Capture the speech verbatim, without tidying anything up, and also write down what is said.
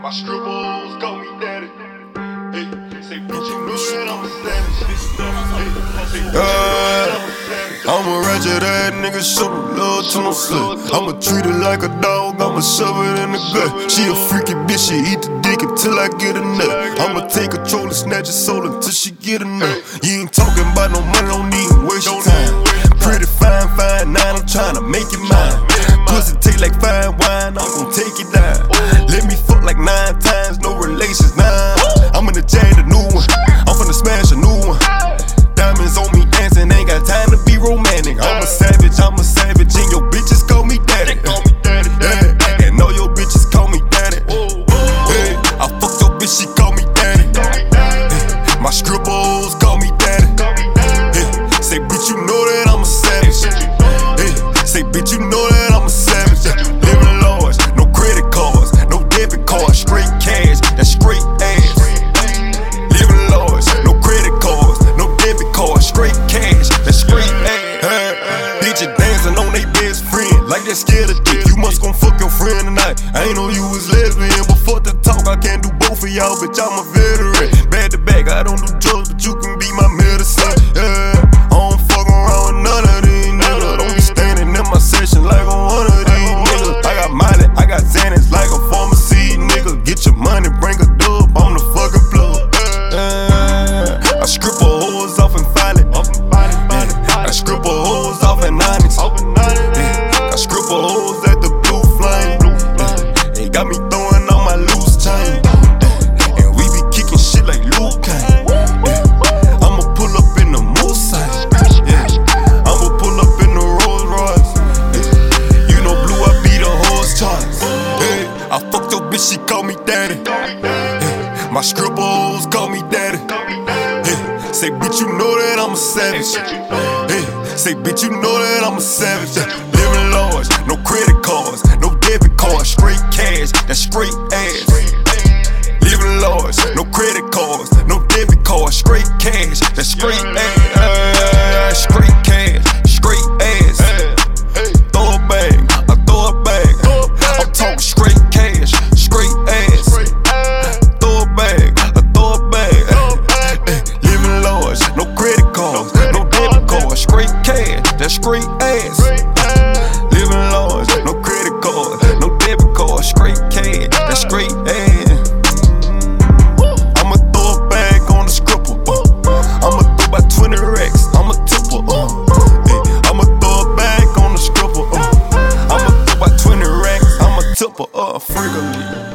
My scribbles call me daddy. Hey, say bitch, you know that I'm a savage. Hey, say bitch, you know that I'm a savage. I'm a ratchet ass nigga, show no love to no slut. I'ma treat her like a dog, I'ma shove it in the gut. She a freaky bitch, she eat the dick until I get a nut. I'ma take control and snatch her soul until she get a nut. You ain't talking about no money, don't even waste your time. Pretty fine, fine, now I'm tryna make it mine. Pussy taste like fine wine, I'm gon' take it down. Let me fuck like nine times, no relations, nah. I'm in the jag, the new one. I'm finna smash a new one. Diamonds on me dancing, ain't got time to be romantic. I'm a savage, I'm a savage, and your bitches call me daddy. Yeah, and all your bitches call me daddy. Yeah, I fuck your bitch, she call me daddy. Yeah, my scribbles call me daddy. Yeah, say bitch, you know that I'm a savage. Yeah, say bitch, you know that I'm a savage. Yeah, living large, no credit cards, no debit cards, straight cash, that's straight ass. Living large, no credit cards, no debit cards, straight cash, that's straight ass. Hey, bitches dancing on they best friend, like they scared of dick. You must gon' fuck your friend tonight. I ain't know you was lesbian, but fuck the talk, I can't do both of y'all, bitch, I'm a veteran. Back to back, I don't do drugs, but you can be my medicine. Yeah, I don't fuck around with none of these niggas. Don't be standing in my session like I'm one of these niggas. I got Miley, I got Xanax like a pharmacy nigga. Get your money, bring a dub, I'm the fucking plug. Yeah, I strip her hoes off and file it. Yeah, I strip her hoes off and Onyx. Yeah, I strip her hoes at the Blue Flame. Yeah, they got me throwing on my loose chain. Yeah, and we be kicking shit like Luke Kane. Yeah, I'ma pull up in the moose side. Yeah, I'ma pull up in the Rolls Royce. Yeah, you know Blue, I be the horse charts. Yeah, I fucked your bitch, she call me daddy. Yeah, my scribbles call me daddy. Yeah, say bitch, you know that I'm a savage. Yeah, say bitch, you know that I'm a savage. Yeah, living large, no credit cards, no debit cards, straight cash, that's straight ass. Living large, no credit cards, no debit cards, straight cash, that's straight ass. Straight cash, straight ass. Throw a bag, I throw a bag. I'm talking straight cash, straight ass. Throw a bag, I throw a bag. Living large, no credit cards, no debit cards, straight cash, that's straight ass. Living large, no credit cards, no debit cards, straight cash, that's straight ass. I'ma throw a bag on the scribble. Uh. I'ma throw about twenty racks, I'ma tip her. Uh. Hey, I'ma throw a bag on the scribble. Uh. I'ma throw about twenty racks, I'ma tip her. Uh, freak